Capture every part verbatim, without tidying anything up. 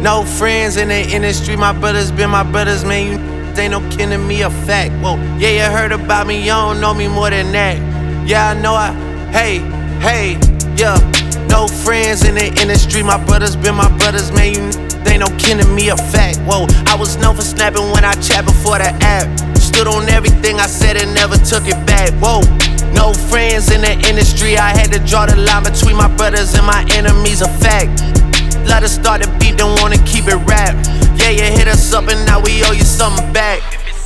No friends in the industry, my brothers been my brothers, man. You ain't no kin to me, a fact. Whoa, yeah, you heard about me, you don't know me more than that. Yeah, I know I, hey, hey, yeah. No friends in the industry, my brothers been my brothers, man. You ain't no kin to me, a fact. Whoa, I was known for snapping when I chat before the app. Stood on everything I said and never took it back. Whoa, no friends in the industry, I had to draw the line between my brothers and my enemies, a fact. Let us start the beat, don't wanna keep it rap. Yeah, you hit us up and now we owe you something back.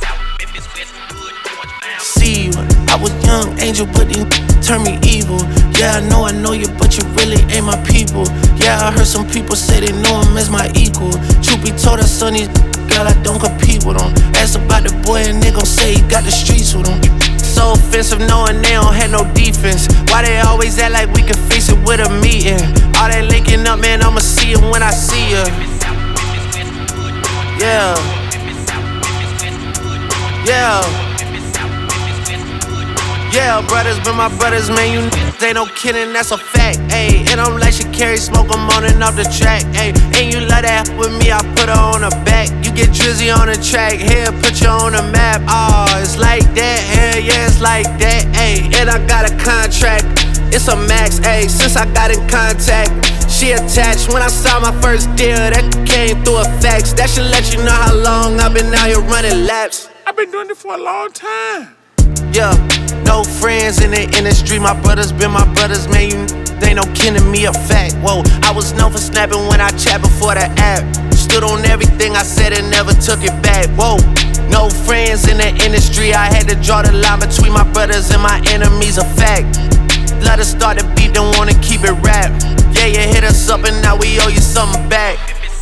See you, I was young angel, but you turned me evil. Yeah, I know I know you, but you really ain't my people. Yeah, I heard some people say they know him as my equal. Truth be told, I son these girl, I don't compete with them. Ask about the boy and they gon' say he got the streets with him. So offensive knowing they don't have no defense. Why they always act like we can fix it with a meeting? All that linking up, man, I'ma see it when I see ya. Yeah. Yeah. Yeah, brothers been my brothers, man, you ain't no kidding, that's a fact, ayy. And I'm like she carry smoke, I'm on and off the track, ayy. And you love that with me, I put her on her back. You get Drizzy on the track, here, put you on the map. Oh, it's like that, hell yeah, it's like that, ayy. And I got a contract, it's a max, ayy. Since I got in contact, she attached. When I saw my first deal, that came through a fax. That should let you know how long I've been out here running laps. I've been doing it for a long time. Yeah, no friends in the industry, my brothers been my brothers, man, you ain't no kin to me, a fact. Whoa, I was known for snapping when I chat before the app. Stood on everything I said and never took it back. Whoa, no friends in the industry, I had to draw the line between my brothers and my enemies, a fact. Let us start the beat, don't wanna keep it rap. Yeah, you hit us up and now we owe you something back.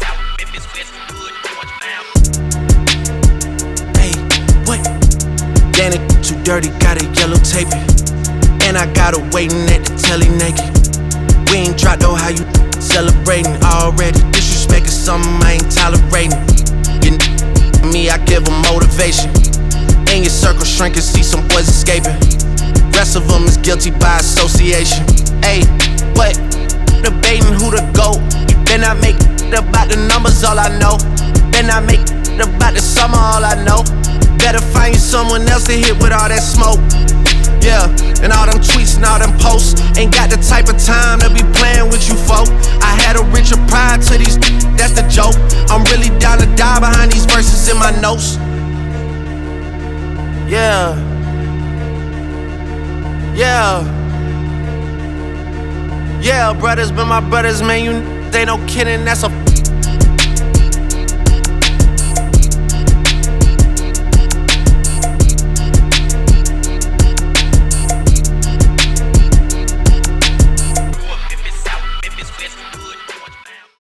Hey, what? Danny too dirty, gotta yellow tape it. And I got her waiting at the telly naked. We ain't dropped though, how you celebrating already? Disrespect is something I ain't tolerating. You n- me, I give them motivation. In your circle shrinking, see some boys escaping. Rest of them is guilty by association. Ayy, what? Debating who the GOAT. Then I make it about the numbers, all I know. Then I make it about the summer, all I know. Better find you someone else to hit with all that smoke. Yeah, and all them tweets and all them posts. Ain't got the type of time to be playing with you folk. I had a richer pride to these, that's the joke. I'm really down to die behind these verses in my notes. Yeah. Yeah. Yeah, brothers been my brothers, man, you ain't no kidding, that's a